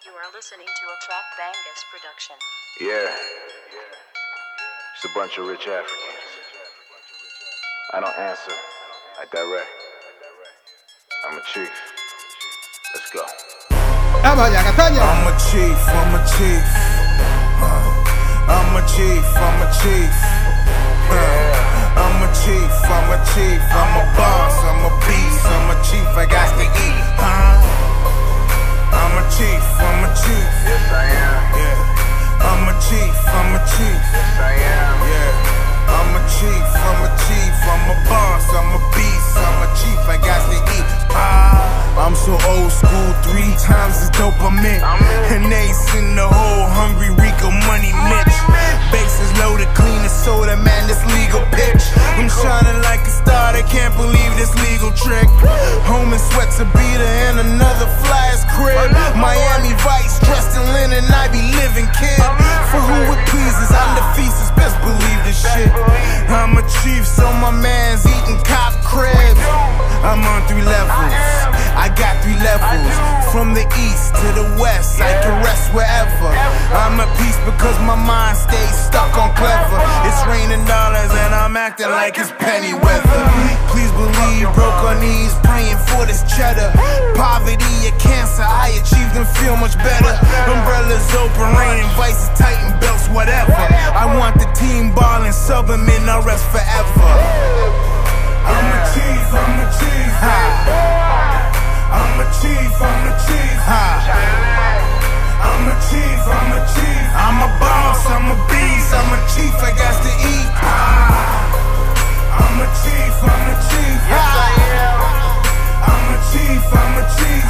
You are listening to a Track Bangus production. Yeah. It's a bunch of rich Africans. I don't answer, I direct. I'm a chief. Let's go. I'm a chief, I'm a chief. I'm a chief, I'm a chief. I'm a chief, I'm a chief. I'm a boss, I'm a beast. I'm a chief, I got to eat. I'm a chief, I'm a chief. Yes, I am. Yeah. I'm a chief, I'm a chief. Yes, I am. Yeah. I'm a chief, I'm a chief. I'm a boss, I'm a beast. I'm a chief, I got to eat. I'm so old school, 3 times as dope I'm in. And Ace in the hole, hungry Rico money Mitch. Bases loaded, clean as soda, man, this legal pitch. I'm shining like a star, they can't believe this legal trick. Home in sweats, a beater, and another fly's crib. Miami Vice, dressed in linen, I be living kid. For who it pleases, I'm the feast, best believe this shit. I'm a chief, so my man's eating cop crabs. I'm on 3 levels, I got 3 levels. From the east to the west, I can rest wherever. I'm at peace because my mind stays stuck on clever. It's raining dollars and I'm acting like it's penny weather. Please believe, broke on knees, praying for this cheddar. Poverty or cancer, I achieved and feel much better. Umbrellas open, raining, vices, tighten belts, whatever. I want the team ballin', sub them in, I'll rest forever. I'm a chief, I'm a chief. I'm a chief, I'm a chief. I'm a chief, I'm a chief. I'm a boss, I'm a beast. I'm a chief, I got to eat. I'm a chief, I'm a chief. Yes, I am. I'm a chief, I'm a chief.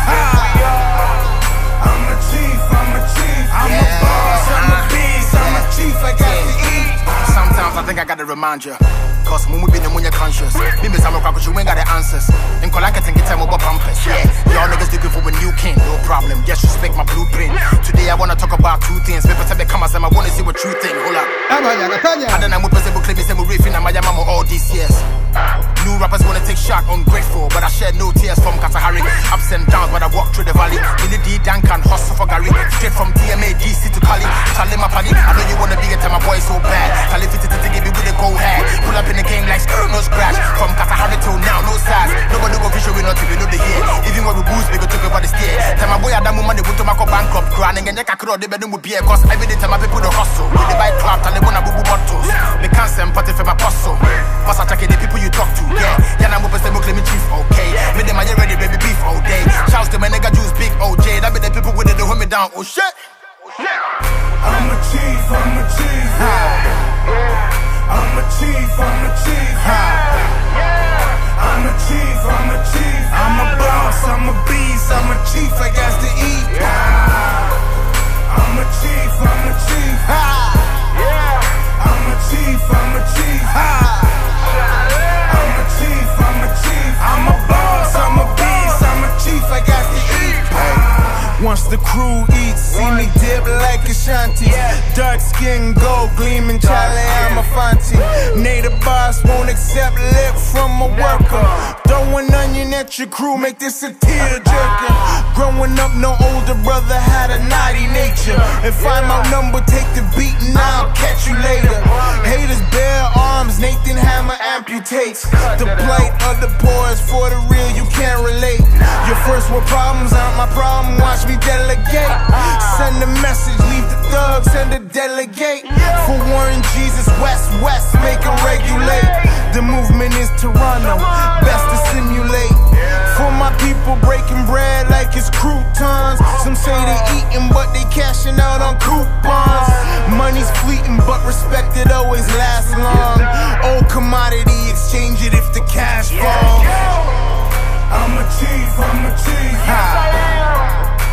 I'm a chief, I'm a chief. I'm a boss, I'm a beast. I'm a chief, I got to eat. Sometimes I think I gotta remind you, cause when we be when you're conscious. Me miss I'm a crap, but you ain't got the answers. And call I can get time about pampers. Yeah, y'all niggas looking for a new king, no problem. Just respect my blueprint. Today I wanna talk about 2 things. People tell me come as I wanna see what true thing. Hold up. I don't know what people claim me say we riffing. I'm mama all these years. New rappers wanna take shot, ungrateful, but I shed no tears from Katahari. Ups and downs, but I walk through the valley. Billy D, Duncan, hustle for Gary. Straight from TMA, DC to Cali. Charlie Mapali, I know you wanna be a time, my boy so bad. Charlie fitted to give me with a go head. Pull up in the game like skirt, no scratch. From Katahari till now, no size. Nobody go visual, we not even know the year. Even when we boost, we go talk about the steer. Tell my boy Adamu money, we to my bankrupt. Crying and they can't they better move beer. Cause every day, tell my people the hustle. When they buy crap, tell they wanna boo bottles. Me can't send party for my puzzle. Pass attacking the people you talk to. Yeah, I'm up and claim me chief, okay. Me them I ready, baby beef all day. Shouts to my nigga juice, big OJ. That be the people with it, they hold me down. Oh shit. I'm a chief, I'm a chief. I'm a chief, I'm a chief. I'm a chief, I'm a chief. I'm a boss, I'm a beast. I'm a chief, I got to eat. I'm a chief, I'm a chief. I'm a chief, I'm a chief. I'm a chief, I'm a chief. I'm a boss, I'm a beast. I'm a chief, I got to eat. Once the crew eats, see me dip like Ashanti. Dark skin, gold gleaming, Charlie, I'm a Fonty. Native boss won't accept lip from a worker. Throw an onion at your crew, make this a tear-jerker. Growing up, no older brother had a naughty nature. If I'm outnumbered, take the beat and I'll catch you later. Haters bare arms, Nathan Hammer amputates. The plight of the poor is for the real, you can't relate. Your first world problems aren't my problem, watch me delegate. Send a message, leave the thugs, send a delegate. For Warren Jesus, West, make him regulate. The movement is Toronto, best to simulate. For my people breaking bread like it's croutons. Some say they eating but they cashing out on coupons. Money's fleeting but respect it always lasts long. Old commodity, exchange it if the cash falls. I'm a chief, I'm a chief.